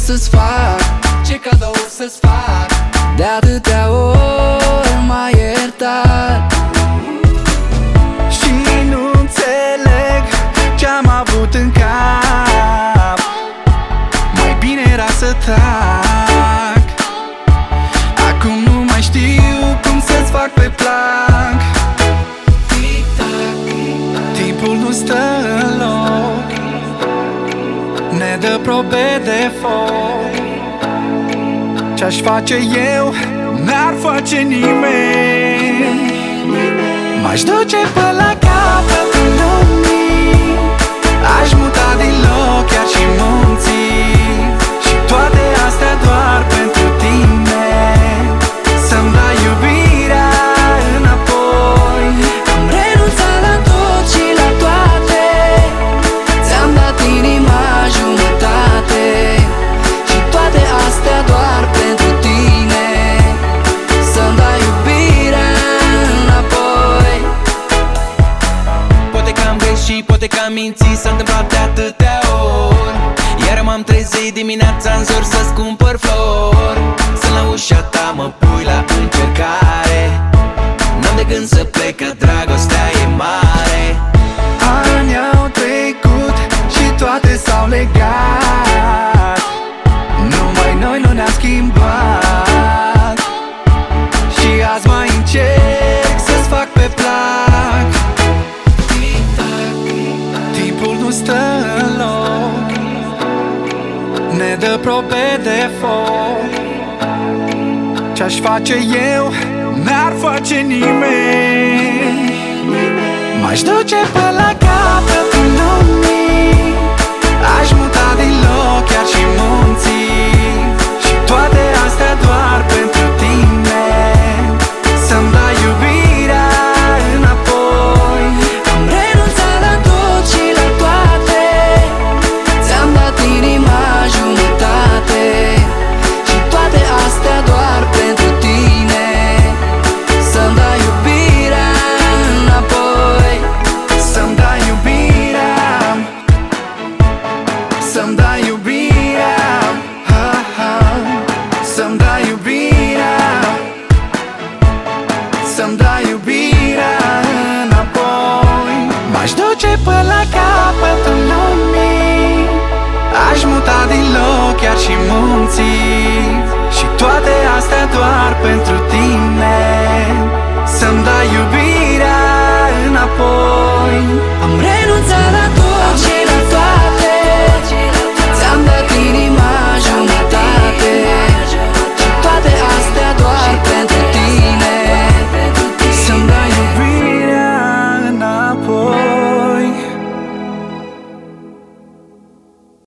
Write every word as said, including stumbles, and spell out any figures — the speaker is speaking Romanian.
să-ți fac? Ce cadou să-ți fac? De atâtea ori m-ai iertat și nu înțeleg ce-am avut în cap. Mai bine era să tac. Acum nu mai știu cum să-ți fac pe plac. Timpul nu stă în loc, ne dă probe de foc. Ce-aș face eu, n-ar face nimeni. M-aș duce până la capătul lumii, aș muta din loc chiar și munții, și toate astea doar pentru tine. Să-mi dai iubirea înapoi. Am renunțat la tot și la toate, ți-am dat inima jumătate, și toate astea doar pentru tine. Să-mi dai iubirea înapoi. Poate că am greșit, poate că am mințit, s-a întâmplat de atâtea ori. Iar m-am trezit dimineața în zor să-ți cumpăr flori. Sunt la ușa ta, mă pui la încercare. N-am de gând să plec, că dragostea e mare. Ani au trecut și toate s-au legat, numai noi nu ne-am schimbat. Și azi mai încerc să-ți fac pe plac. Timpul nu stă în loc, ne dă probe de foc. Ce-aș face eu, n-ar face nimeni. M-aș duce pe